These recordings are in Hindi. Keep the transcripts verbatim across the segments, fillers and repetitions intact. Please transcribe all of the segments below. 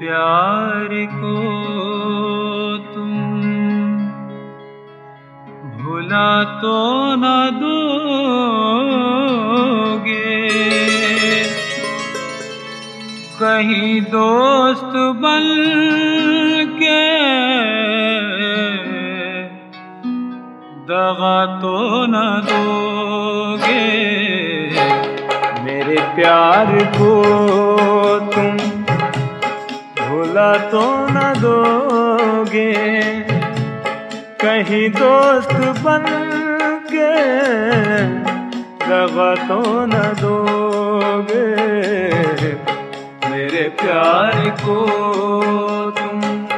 प्यार को तुम भुला तो न दोगे, कहीं दोस्त बन के दगा तो न दोगे। मेरे प्यार को तुम भुला तो न दोगे, कहीं दोस्त बन के दगा तो न दोगे। मेरे प्यार को तुम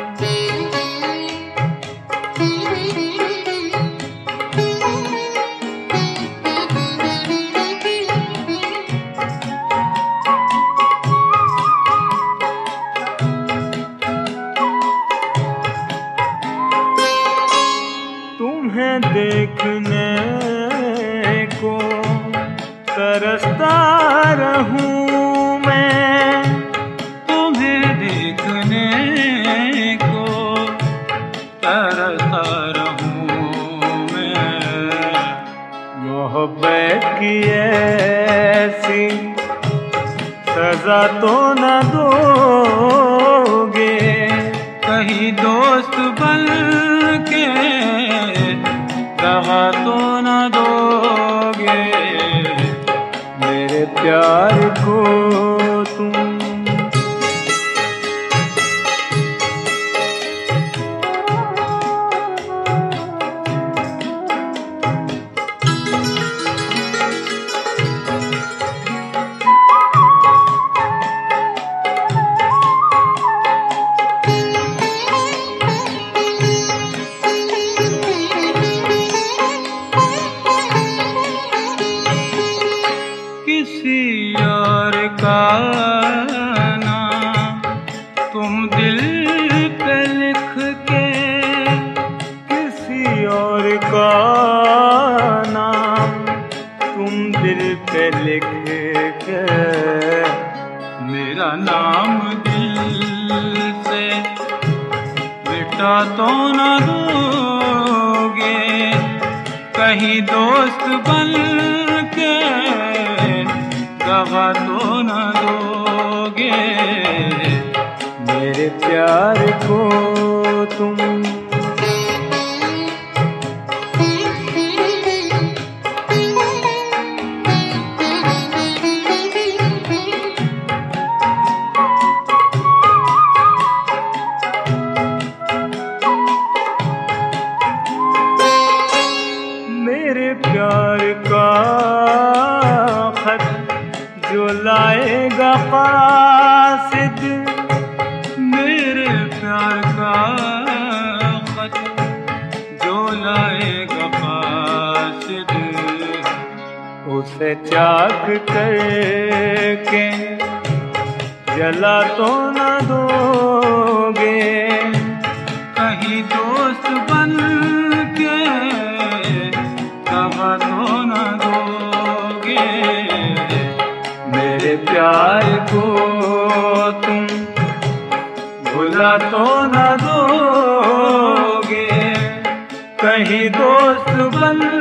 तुम्हें देखने को तरसता रहूं मैं, तुम्हें देखने को तरसता रहूं मैं। मोहब्बत की ऐसी सजा तो न दोगे, कहीं दोस्त बन के दगा तो न दोगे। मेरे प्यार को तुम किसी और का नाम तुम दिल पे लिख के, किसी और का नाम तुम दिल पे लिख के, मेरा नाम दिल से मिटा तो न दोगे, कहीं दोस्त बन के दगा तो न दोगे। मेरे प्यार को तुम मेरे प्यार का खत जो लाएगा कासिद, मेरे प्यार का खत जो लाएगा कासिद, उसे चाक करके जला तो न दोगे, कहीं दोस्त बन के दगा तो न दोगे। मेरे प्यार को तुम भुला तो न दोगे, कहीं दोस्त बन